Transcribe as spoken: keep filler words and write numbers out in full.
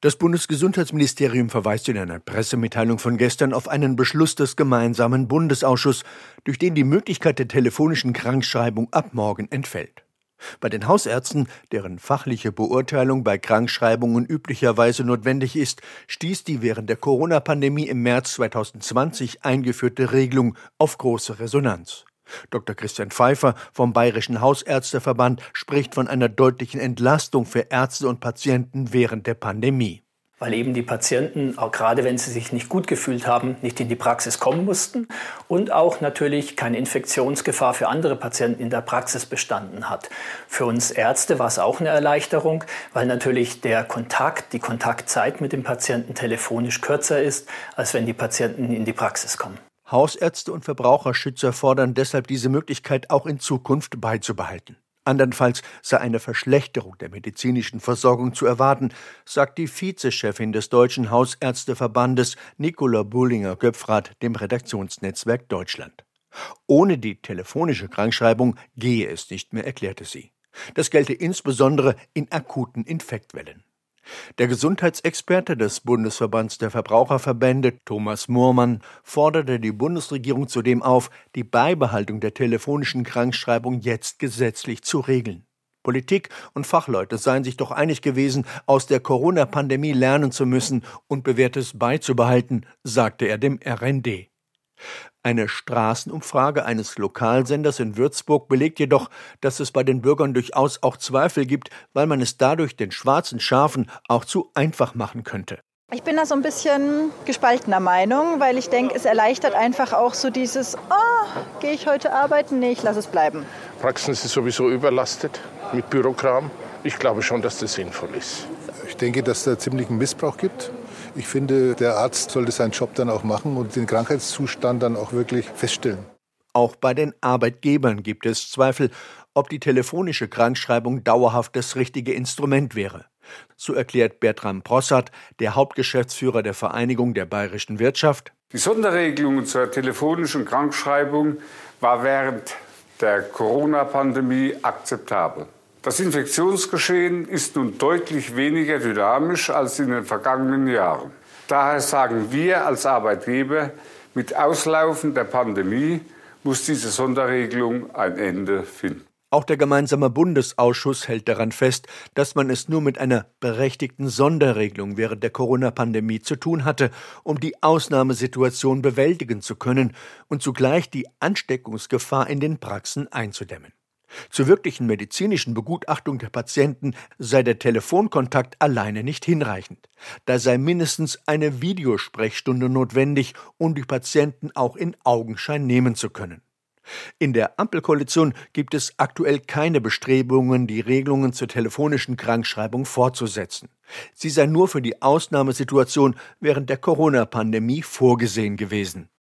Das Bundesgesundheitsministerium verweist in einer Pressemitteilung von gestern auf einen Beschluss des gemeinsamen Bundesausschusses, durch den die Möglichkeit der telefonischen Krankschreibung ab morgen entfällt. Bei den Hausärzten, deren fachliche Beurteilung bei Krankschreibungen üblicherweise notwendig ist, stieß die während der Corona-Pandemie im März zweitausendzwanzig eingeführte Regelung auf große Resonanz. Doktor Christian Pfeiffer vom Bayerischen Hausärzteverband spricht von einer deutlichen Entlastung für Ärzte und Patienten während der Pandemie. Weil eben die Patienten, auch gerade wenn sie sich nicht gut gefühlt haben, nicht in die Praxis kommen mussten und auch natürlich keine Infektionsgefahr für andere Patienten in der Praxis bestanden hat. Für uns Ärzte war es auch eine Erleichterung, weil natürlich der Kontakt, die Kontaktzeit mit dem Patienten telefonisch kürzer ist, als wenn die Patienten in die Praxis kommen. Hausärzte und Verbraucherschützer fordern deshalb, diese Möglichkeit auch in Zukunft beizubehalten. Andernfalls sei eine Verschlechterung der medizinischen Versorgung zu erwarten, sagt die Vizechefin des Deutschen Hausärzteverbandes Nicola Bullinger-Göpfrath dem Redaktionsnetzwerk Deutschland. Ohne die telefonische Krankschreibung gehe es nicht mehr, erklärte sie. Das gelte insbesondere in akuten Infektwellen. Der Gesundheitsexperte des Bundesverbands der Verbraucherverbände, Thomas Moormann, forderte die Bundesregierung zudem auf, die Beibehaltung der telefonischen Krankschreibung jetzt gesetzlich zu regeln. Politik und Fachleute seien sich doch einig gewesen, aus der Corona-Pandemie lernen zu müssen und Bewährtes beizubehalten, sagte er dem R N D. Eine Straßenumfrage eines Lokalsenders in Würzburg belegt jedoch, dass es bei den Bürgern durchaus auch Zweifel gibt, weil man es dadurch den schwarzen Schafen auch zu einfach machen könnte. Ich bin da so ein bisschen gespaltener Meinung, weil ich denke, es erleichtert einfach auch so dieses, oh, gehe ich heute arbeiten? Nee, ich lasse es bleiben. Praxen ist sowieso überlastet mit Bürokram. Ich glaube schon, dass das sinnvoll ist. Ich denke, dass es da ziemlichen Missbrauch gibt. Ich finde, der Arzt sollte seinen Job dann auch machen und den Krankheitszustand dann auch wirklich feststellen. Auch bei den Arbeitgebern gibt es Zweifel, ob die telefonische Krankschreibung dauerhaft das richtige Instrument wäre. So erklärt Bertram Prossart, der Hauptgeschäftsführer der Vereinigung der bayerischen Wirtschaft: Die Sonderregelung zur telefonischen Krankschreibung war während der Corona-Pandemie akzeptabel. Das Infektionsgeschehen ist nun deutlich weniger dynamisch als in den vergangenen Jahren. Daher sagen wir als Arbeitgeber, mit Auslaufen der Pandemie muss diese Sonderregelung ein Ende finden. Auch der gemeinsame Bundesausschuss hält daran fest, dass man es nur mit einer berechtigten Sonderregelung während der Corona-Pandemie zu tun hatte, um die Ausnahmesituation bewältigen zu können und zugleich die Ansteckungsgefahr in den Praxen einzudämmen. Zur wirklichen medizinischen Begutachtung der Patienten sei der Telefonkontakt alleine nicht hinreichend. Da sei mindestens eine Videosprechstunde notwendig, um die Patienten auch in Augenschein nehmen zu können. In der Ampelkoalition gibt es aktuell keine Bestrebungen, die Regelungen zur telefonischen Krankschreibung fortzusetzen. Sie sei nur für die Ausnahmesituation während der Corona-Pandemie vorgesehen gewesen.